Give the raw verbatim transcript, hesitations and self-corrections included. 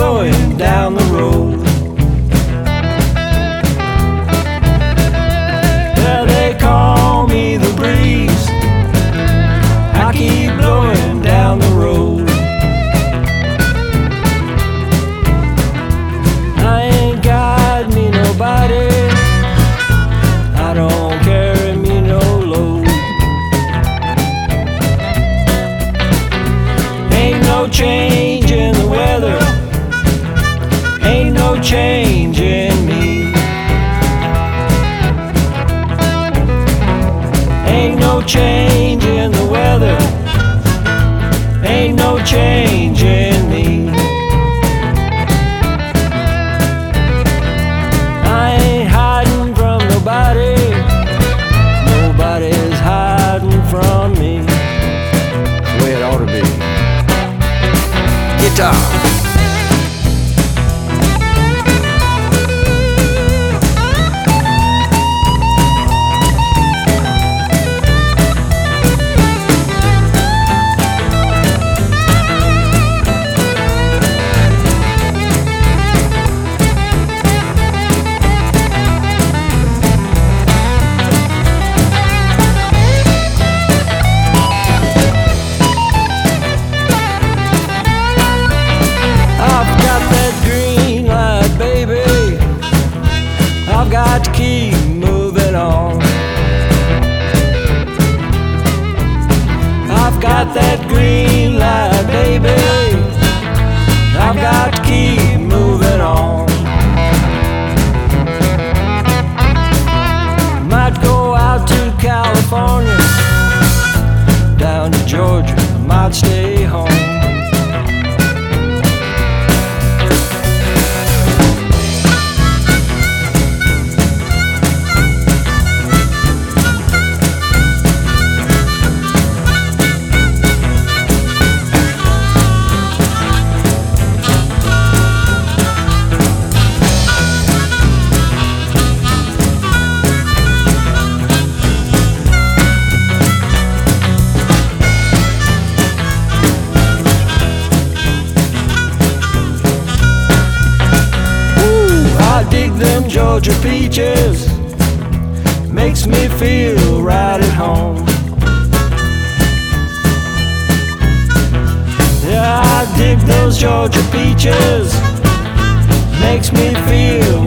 blowing down the road. Yeah, they call me the breeze. I keep blowing down the road. I ain't got me nobody. I don't carry me no load. Ain't no change in the weather. Ain't no change in me. Ain't no change in the weather. Ain't no change in me. I ain't hiding from nobody. Nobody's hiding from me. That's the way it ought to be. Guitar. I've got to keep moving on. I've got that green light, baby. I've got to keep moving on. Might go out to California, down to Georgia, might stay home. Dig them Georgia peaches, makes me feel right at home. Yeah, I dig those Georgia peaches, makes me feel